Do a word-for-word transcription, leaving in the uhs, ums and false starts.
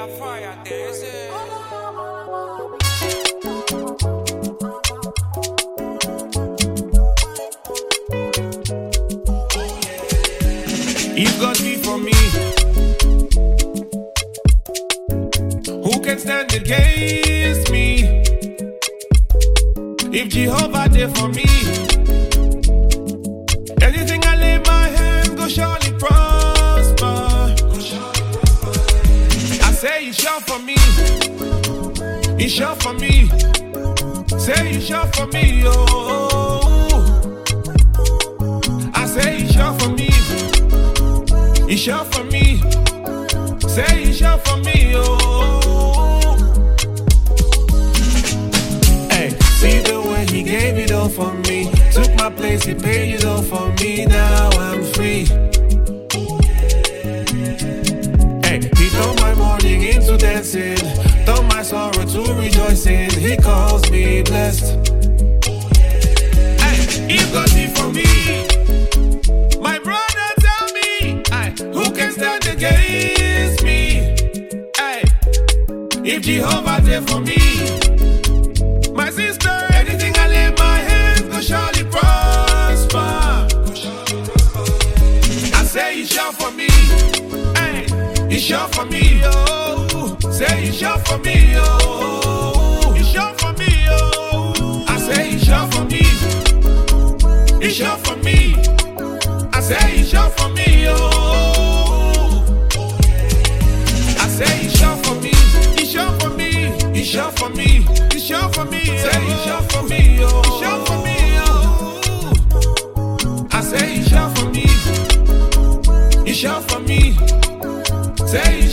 a fire there, is it? If God be for me, who can stand against me? If Jehovah there for me, anything I lay my hands go surely prosper. I say he's sure for me, he's sure for me. Say he's sure for me, oh. I say he's sure for me, he's sure for me. Say he's sure for me, oh. Hey, see the way he gave it all for me. Took my place, he paid it all for me. Now I'm free. Hey, he turned my mourning into dancing, turned my sorrow to rejoicing. He calls me blessed. Hey, if God be for me, my brother tell me, hey, who can stand against me? Hey, if Jehovah there for me, my sister, anything I lay my hands go surely prosper. I say he's sure for me, hey, he's sure for me, oh. Say he's sure for me, oh. He's sure for me, oh. I say he's sure for me, he's sure for me. I say he's sure for me, oh. I say he's sure for me, he's sure for me, he's sure for me, he's sure for me. Say he's sure for me, oh. He's sure for me, oh. I say he's sure for me, he's sure for me. Say